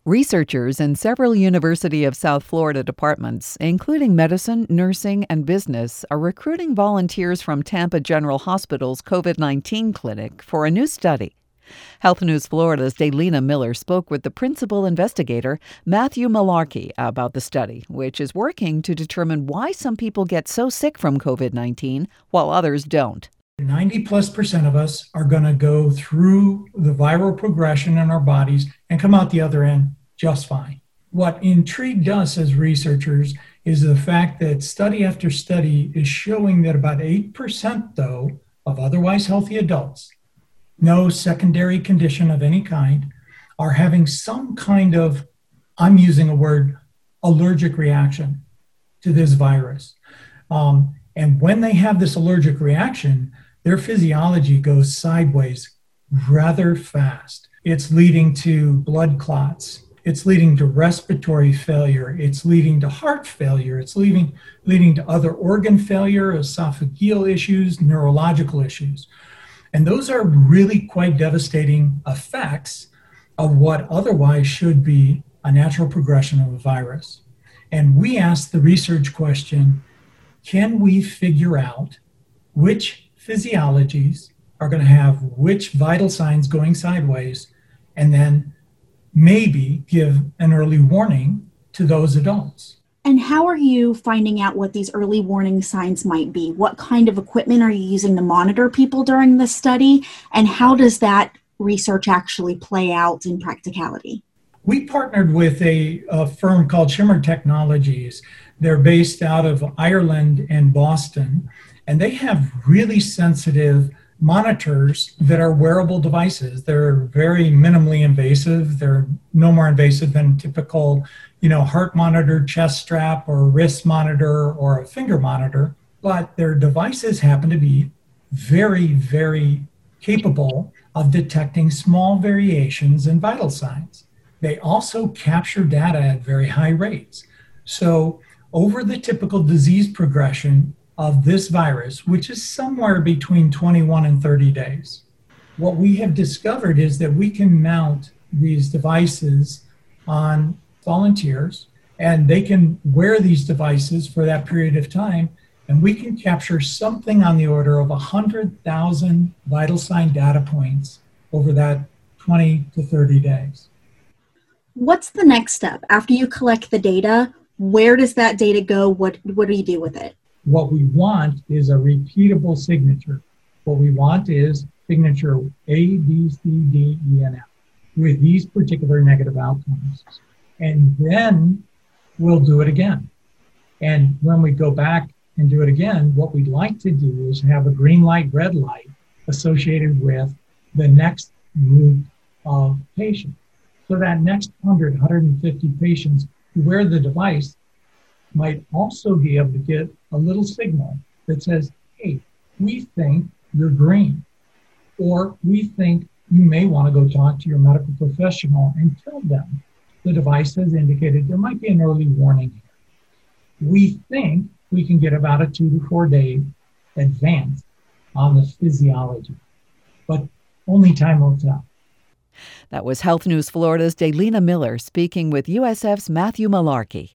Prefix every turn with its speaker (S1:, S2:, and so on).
S1: Researchers in several University of South Florida departments, including medicine, nursing, and business, are recruiting volunteers from Tampa General Hospital's COVID-19 clinic for a new study. Health News Florida's Daylina Miller spoke with the principal investigator, Matthew Malarkey, about the study, which is working to determine why some people get so sick from COVID-19 while others don't.
S2: 90+% of us are going to go through the viral progression in our bodies and come out the other end just fine. What intrigued us as researchers is the fact that study after study is showing that about 8%, though, of otherwise healthy adults, no secondary condition of any kind, are having some kind of, I'm using a word, allergic reaction to this virus. And when they have this allergic reaction, their physiology goes sideways rather fast. It's leading to blood clots. It's leading to respiratory failure. It's leading to heart failure. It's leading to other organ failure, esophageal issues, neurological issues. And those are really quite devastating effects of what otherwise should be a natural progression of a virus. And we asked the research question, can we figure out which physiologies are going to have which vital signs going sideways, and then maybe give an early warning to those adults?
S3: And how are you finding out what these early warning signs might be? What kind of equipment are you using to monitor people during this study? And how does that research actually play out in practicality?
S2: We partnered with a firm called Shimmer Technologies. They're based out of Ireland and Boston, and they have really sensitive monitors that are wearable devices. They're very minimally invasive. They're no more invasive than typical, heart monitor, chest strap, or wrist monitor, or a finger monitor. But their devices happen to be very, very capable of detecting small variations in vital signs. They also capture data at very high rates. So over the typical disease progression of this virus, which is somewhere between 21 and 30 days, what we have discovered is that we can mount these devices on volunteers, and they can wear these devices for that period of time, and we can capture something on the order of 100,000 vital sign data points over that 20 to 30 days.
S3: What's the next step? After you collect the data, where does that data go? What do you do with it?
S2: What we want is a repeatable signature. What we want is signature A, B, C, D, E, and F with these particular negative outcomes. And then we'll do it again. And when we go back and do it again, what we'd like to do is have a green light, red light associated with the next group of patients. So that next 100, 150 patients who wear the device might also be able to get a little signal that says, hey, we think you're green, or we think you may want to go talk to your medical professional and tell them the device has indicated there might be an early warning here. We think we can get about a 2 to 4 day advance on the physiology, but only time will tell.
S1: That was Health News Florida's Daylina Miller speaking with USF's Matthew Malarkey.